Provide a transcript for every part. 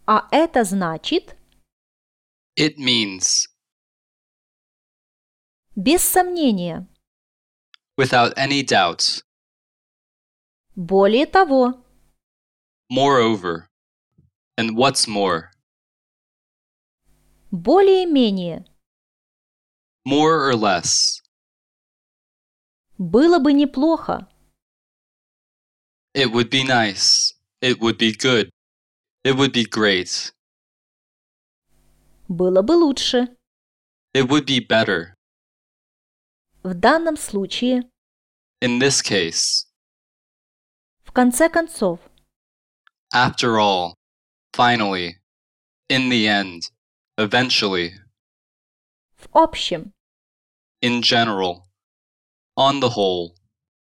А это значит, It means без сомнения. without any doubt. Более того, Moreover. And what's more? более-менее. More or less. Было бы неплохо. It would be nice. It would be good. It would be great. Было бы лучше. It would be better. В данном случае, In this case. в конце концов, After all. Finally. In the end. Eventually. в общем, In general. On the whole.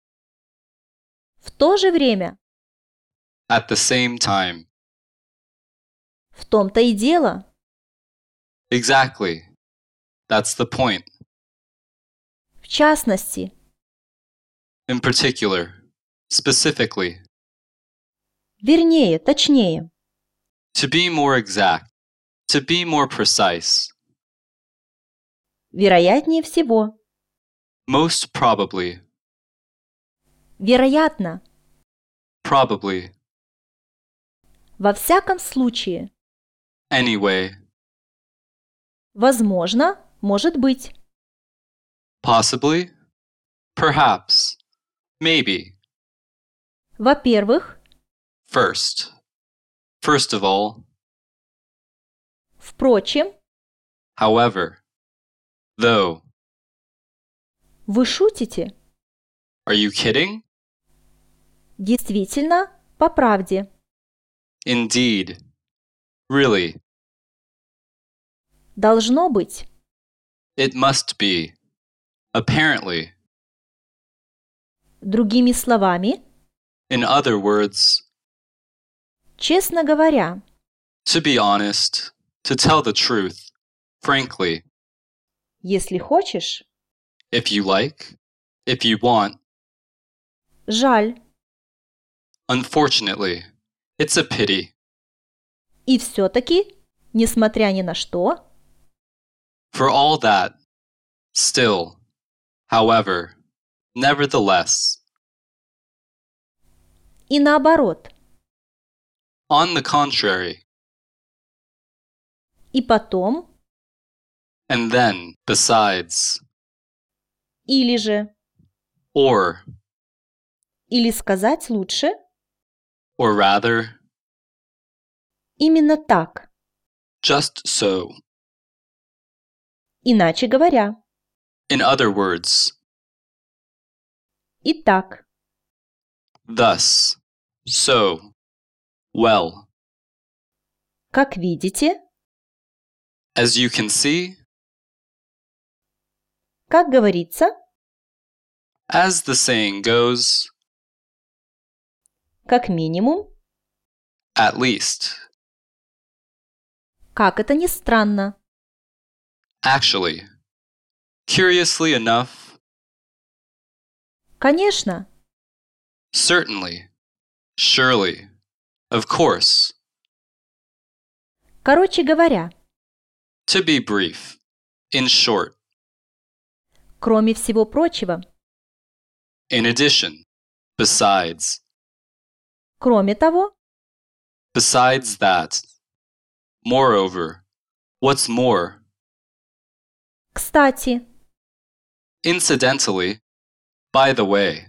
в то же время, At the same time. в том-то и дело. Exactly. That's the point. В частности, In particular. Specifically. вернее, точнее. To be more exact. To be more precise. Вероятнее всего. Most probably. Вероятно. Probably. Во всяком случае. Anyway. Возможно, может быть. Possibly. Perhaps. Maybe. Во-первых, First. First of all. впрочем, However. Though. вы шутите. Are you kidding? Действительно, по правде. Indeed. Really. Должно быть. It must be. Apparently. Другими словами, In other words. честно говоря, To be honest. To tell the truth. Frankly. если хочешь, If you like. If you want. жаль. Unfortunately. It's a pity. И все-таки, несмотря ни на что, For all that. Still. However. Nevertheless. и наоборот, On the contrary. и потом, And then, besides. или же, Or. или сказать лучше, Or rather. именно так. Just so. Иначе говоря, In other words. итак, Thus. So. Well. как видите, As you can see. как говорится, As the saying goes. как минимум, At least. как это ни странно. Actually. Curiously enough. Конечно, Certainly. Surely. Of course. короче говоря, To be brief. In short. кроме всего прочего, In addition. Besides. кроме того, Besides that. Moreover. What's more. кстати, Incidentally. By the way.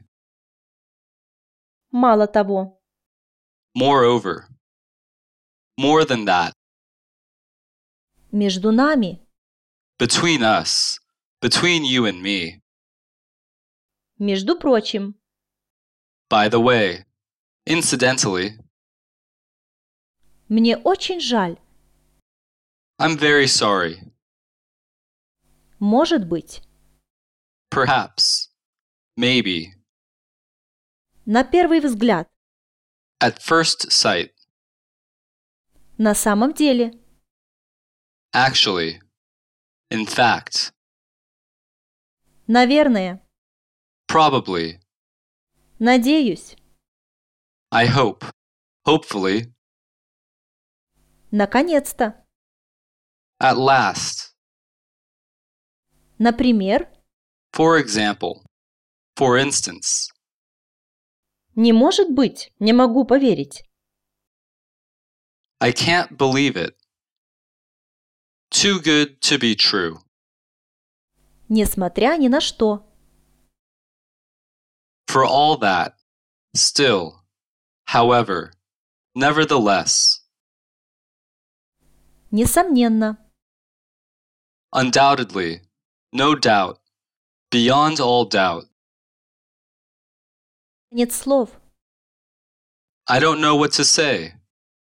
мало того, Moreover. More than that. между нами, Between us. Between you and me. между прочим, By the way. Incidentally. мне очень жаль, I'm very sorry. может быть, Perhaps. Maybe. на первый взгляд, At first sight. на самом деле, Actually. In fact. наверное, Probably. надеюсь, I hope. Hopefully. Наконец-то. At last. Например, For example. For instance. не может быть, не могу поверить. I can't believe it. Too good to be true. Несмотря ни на что. For all that. Still. However. Nevertheless. Несомненно. Undoubtedly. No doubt. Beyond all doubt. Нет слов. I don't know what to say.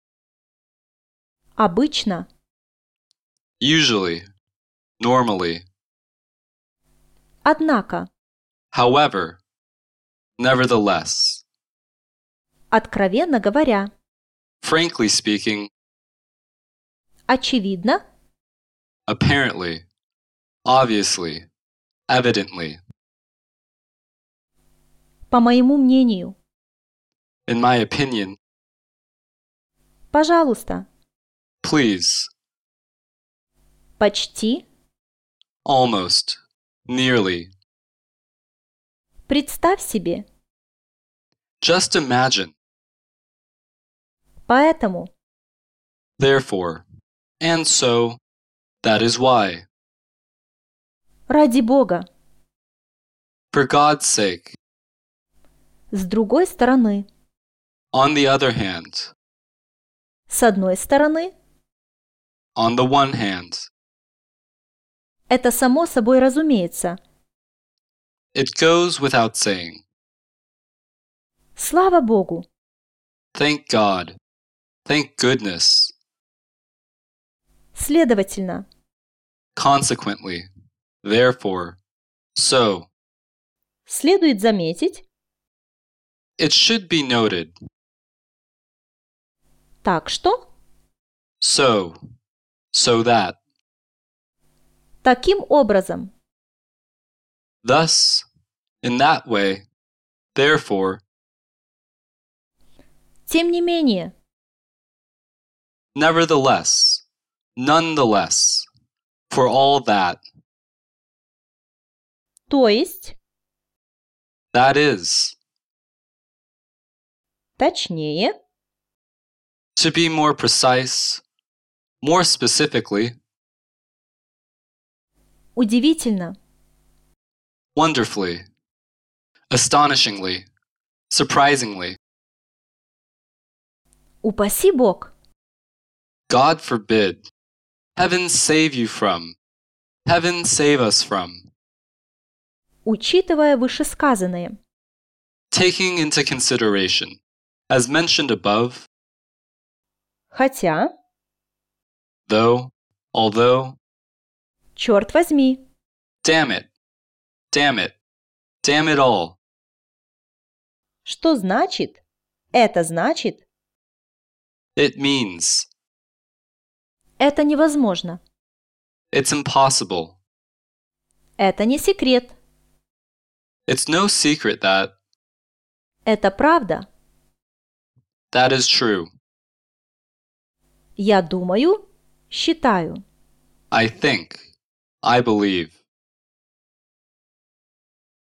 Обычно. Usually. Normally. Однако. However. Nevertheless. Откровенно говоря. Frankly speaking. Очевидно. Apparently. Obviously. Evidently. По моему мнению. In my opinion. Пожалуйста. Please. Почти. Almost. Nearly. Представь себе. Just imagine. Поэтому. Therefore. And so. That is why. Ради Бога. For God's sake. С другой стороны. On the other hand. С одной стороны. On the one hand. Это само собой разумеется. It goes without saying. Слава Богу. Thank God. Thank goodness. Следовательно. Consequently. Therefore. So. Следует заметить. It should be noted. Так что. So. So that. Таким образом. Thus. In that way. Therefore. Тем не менее. Nevertheless. Nonetheless. For all that. То есть. That is. Точнее. To be more precise. More specifically. Удивительно. Wonderfully. Astonishingly. Surprisingly. Упаси Бог. God forbid. Heaven save you from. Heaven save us from. Учитывая вышесказанное. Taking into consideration. As mentioned above. Хотя. Though. Although. Черт возьми. Damn it. Damn it. Damn it all. Что значит? Это значит. It means. Это невозможно. It's impossible. Это не секрет. It's no secret that. Это правда. That is true. Я думаю, считаю. I think. I believe.